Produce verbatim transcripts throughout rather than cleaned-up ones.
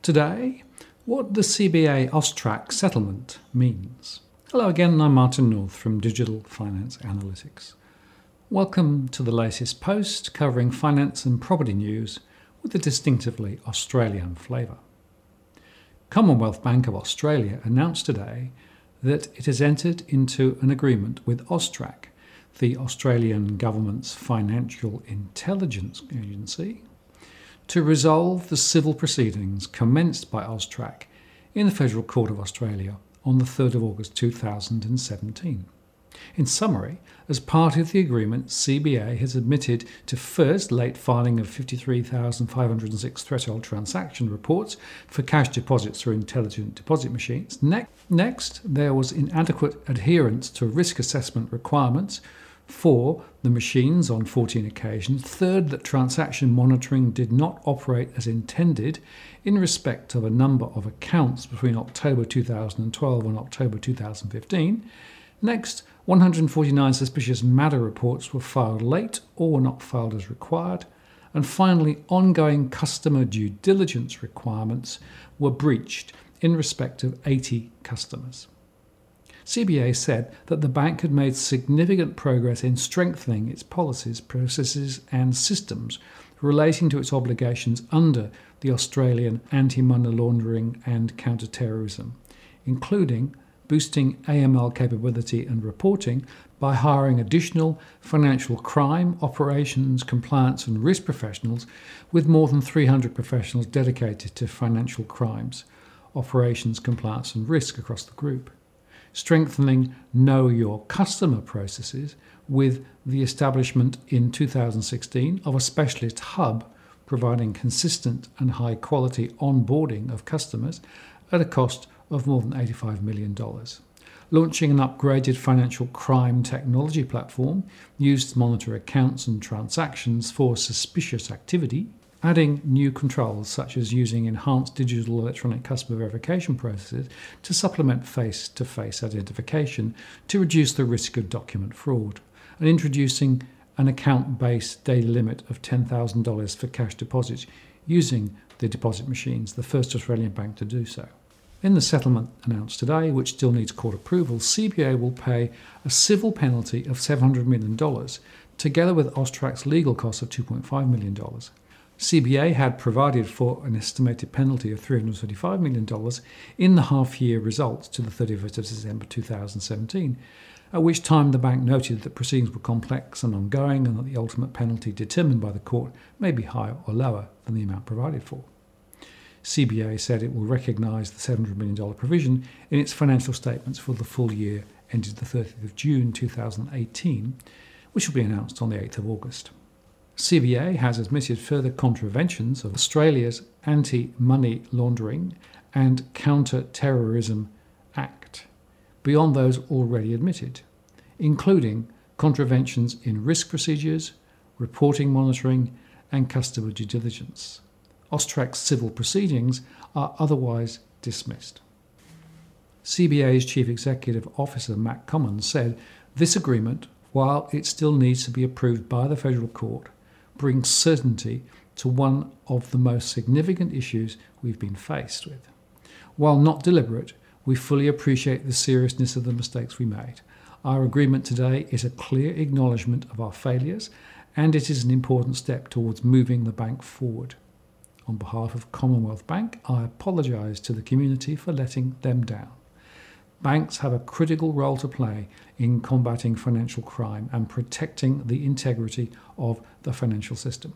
Today, what the C B A Austrac settlement means. Hello again, I'm Martin North from Digital Finance Analytics. Welcome to the latest post covering finance and property news with a distinctively Australian flavour. Commonwealth Bank of Australia announced today that it has entered into an agreement with Austrac, the Australian government's financial intelligence agency, to resolve the civil proceedings commenced by Austrac in the Federal Court of Australia on the third of August two thousand seventeen. In summary, as part of the agreement, C B A has admitted to first late filing of fifty-three thousand five hundred six threshold transaction reports for cash deposits through intelligent deposit machines. Ne- Next, there was inadequate adherence to risk assessment requirements for the machines on fourteen occasions. Third, that transaction monitoring did not operate as intended in respect of a number of accounts between October two thousand twelve and October two thousand fifteen. Next, one hundred forty-nine suspicious matter reports were filed late or were not filed as required. And finally, ongoing customer due diligence requirements were breached in respect of eighty customers. C B A said that the bank had made significant progress in strengthening its policies, processes and systems relating to its obligations under the Australian Anti-Money Laundering and Counter-Terrorism, including boosting A M L capability and reporting by hiring additional financial crime, operations, compliance and risk professionals, with more than three hundred professionals dedicated to financial crimes, operations, compliance and risk across the group. Strengthening Know Your Customer processes with the establishment in two thousand sixteen of a specialist hub providing consistent and high quality onboarding of customers at a cost of more than eighty-five million dollars. Launching an upgraded financial crime technology platform used to monitor accounts and transactions for suspicious activity. Adding new controls such as using enhanced digital electronic customer verification processes to supplement face-to-face identification to reduce the risk of document fraud. And introducing an account-based daily limit of ten thousand dollars for cash deposits using the deposit machines, the first Australian bank to do so. In the settlement announced today, which still needs court approval, C B A will pay a civil penalty of seven hundred million dollars, together with Austrac's legal costs of two point five million dollars. C B A had provided for an estimated penalty of three hundred thirty-five million dollars in the half-year results to the thirty-first of December two thousand seventeen, at which time the bank noted that proceedings were complex and ongoing and that the ultimate penalty determined by the court may be higher or lower than the amount provided for. C B A said it will recognise the seven hundred million dollars provision in its financial statements for the full year ended the thirtieth of June two thousand eighteen, which will be announced on the eighth of August. C B A has admitted further contraventions of Australia's Anti-Money Laundering and Counter-Terrorism Act, beyond those already admitted, including contraventions in risk procedures, reporting monitoring and customer due diligence. Austrac's civil proceedings are otherwise dismissed. C B A's Chief Executive Officer Matt Commons said this agreement, while it still needs to be approved by the Federal Court, brings certainty to one of the most significant issues we've been faced with. While not deliberate, we fully appreciate the seriousness of the mistakes we made. Our agreement today is a clear acknowledgement of our failures, and it is an important step towards moving the bank forward. On behalf of Commonwealth Bank, I apologise to the community for letting them down. Banks have a critical role to play in combating financial crime and protecting the integrity of the financial system.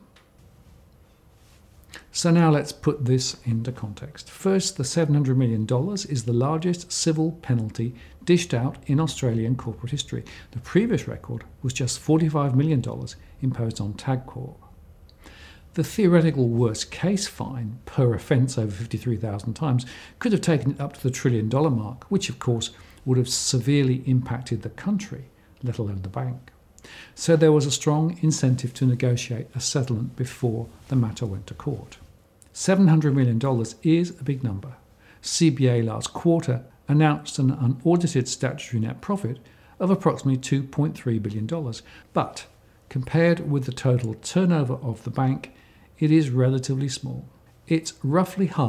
So now let's put this into context. First, the seven hundred million dollars is the largest civil penalty dished out in Australian corporate history. The previous record was just forty-five million dollars imposed on Tabcorp. The theoretical worst-case fine per offence over fifty-three thousand times could have taken it up to the trillion-dollar mark, which of course would have severely impacted the country, let alone the bank. So there was a strong incentive to negotiate a settlement before the matter went to court. seven hundred million dollars is a big number. C B A last quarter announced an unaudited statutory net profit of approximately two point three billion dollars, but compared with the total turnover of the bank, it is relatively small. It's roughly half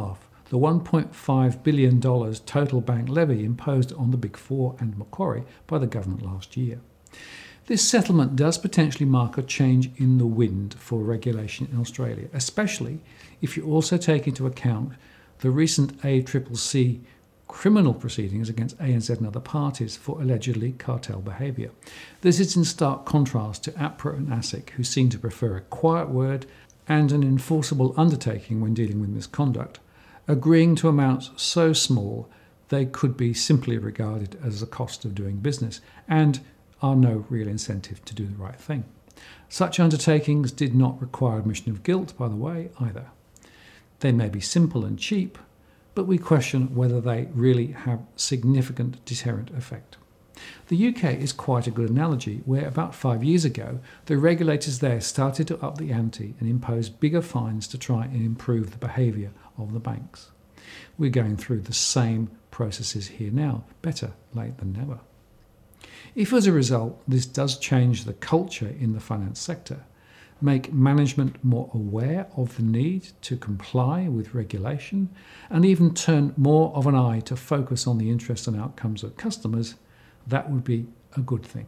the one point five billion dollars total bank levy imposed on the Big Four and Macquarie by the government last year. This settlement does potentially mark a change in the wind for regulation in Australia, especially if you also take into account the recent A C C C criminal proceedings against A N Z and other parties for allegedly cartel behaviour. This is in stark contrast to APRA and ASIC, who seem to prefer a quiet word and an enforceable undertaking when dealing with misconduct, agreeing to amounts so small they could be simply regarded as the cost of doing business and are no real incentive to do the right thing. Such undertakings did not require admission of guilt, by the way, either. They may be simple and cheap, but we question whether they really have significant deterrent effect. The U K is quite a good analogy, where about five years ago, the regulators there started to up the ante and impose bigger fines to try and improve the behaviour of the banks. We're going through the same processes here now, better late than never. If as a result this does change the culture in the finance sector, make management more aware of the need to comply with regulation, and even turn more of an eye to focus on the interests and outcomes of customers, that would be a good thing.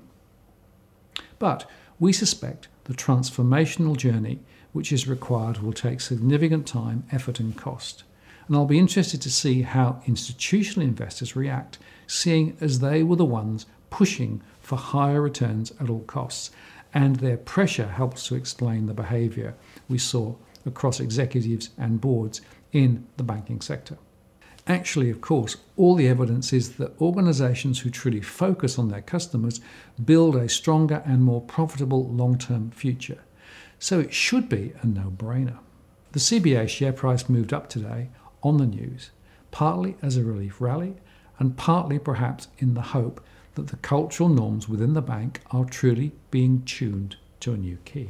But we suspect the transformational journey which is required will take significant time, effort and cost. And I'll be interested to see how institutional investors react, seeing as they were the ones pushing for higher returns at all costs, and their pressure helps to explain the behaviour we saw across executives and boards in the banking sector. Actually, of course, all the evidence is that organisations who truly focus on their customers build a stronger and more profitable long-term future. So it should be a no-brainer. The C B A share price moved up today on the news, partly as a relief rally and partly perhaps in the hope that the cultural norms within the bank are truly being tuned to a new key.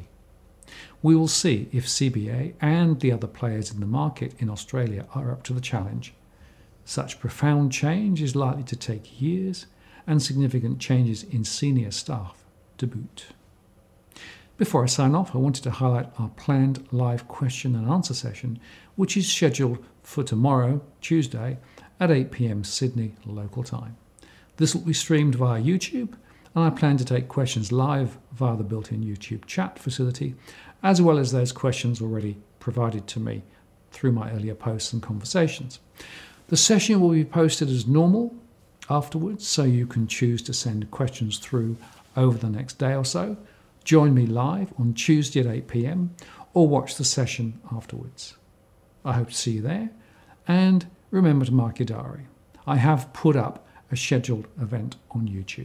We will see if C B A and the other players in the market in Australia are up to the challenge. Such profound change is likely to take years and significant changes in senior staff to boot. Before I sign off, I wanted to highlight our planned live question and answer session, which is scheduled for tomorrow, Tuesday, at eight p m Sydney local time. This will be streamed via YouTube, and I plan to take questions live via the built-in YouTube chat facility, as well as those questions already provided to me through my earlier posts and conversations. The session will be posted as normal afterwards, so you can choose to send questions through over the next day or so. Join me live on Tuesday at eight p m or watch the session afterwards. I hope to see you there, and remember to mark your diary. I have put up a scheduled event on YouTube.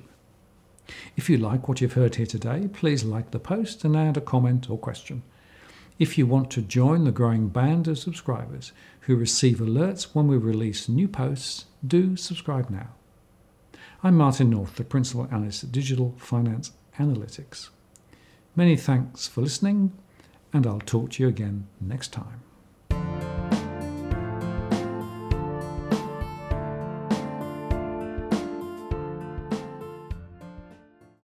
If you like what you've heard here today, please like the post and add a comment or question. If you want to join the growing band of subscribers who receive alerts when we release new posts, do subscribe now. I'm Martin North, the Principal Analyst at Digital Finance Analytics. Many thanks for listening, and I'll talk to you again next time.